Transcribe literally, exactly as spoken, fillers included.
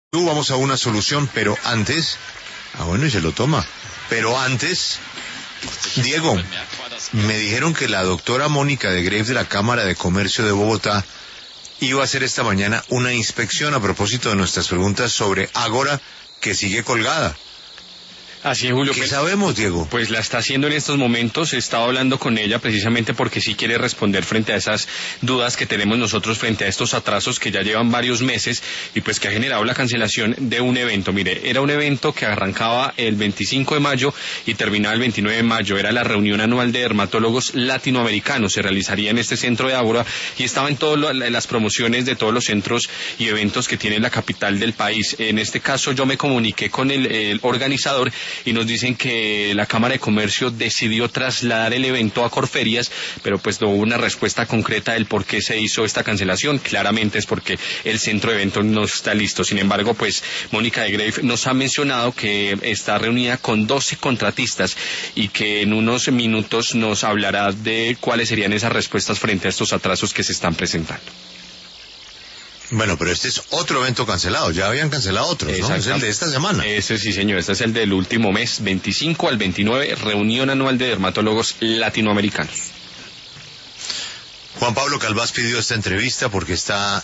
Tú vamos a una solución, pero antes... Ah, bueno, y se lo toma. Pero antes, Diego, me dijeron que la doctora Mónica de Greiff de la Cámara de Comercio de Bogotá iba a hacer esta mañana una inspección a propósito de nuestras preguntas sobre Ágora, que sigue colgada. Así es, Julio. ¿Qué pues, sabemos, Diego? Pues la está haciendo en estos momentos. He estado hablando con ella precisamente porque sí quiere responder frente a esas dudas que tenemos nosotros frente a estos atrasos que ya llevan varios meses y pues que ha generado la cancelación de un evento. Mire, era un evento que arrancaba el veinticinco de mayo y terminaba el veintinueve de mayo. Era la reunión anual de dermatólogos latinoamericanos. Se realizaría en este centro de Ágora y estaba en todas las promociones de todos los centros y eventos que tiene la capital del país. En este caso yo me comuniqué con el, el organizador y nos dicen que la Cámara de Comercio decidió trasladar el evento a Corferias, pero pues no hubo una respuesta concreta del por qué se hizo esta cancelación. Claramente es porque el centro de eventos no está listo. Sin embargo, pues Mónica de Greiff nos ha mencionado que está reunida con doce contratistas y que en unos minutos nos hablará de cuáles serían esas respuestas frente a estos atrasos que se están presentando. Bueno, pero este es otro evento cancelado. Ya habían cancelado otros, ¿no? Es el de esta semana. Ese sí, señor. Este es el del último mes, veinticinco al veintinueve, reunión anual de dermatólogos latinoamericanos. Juan Pablo Calvás pidió esta entrevista porque está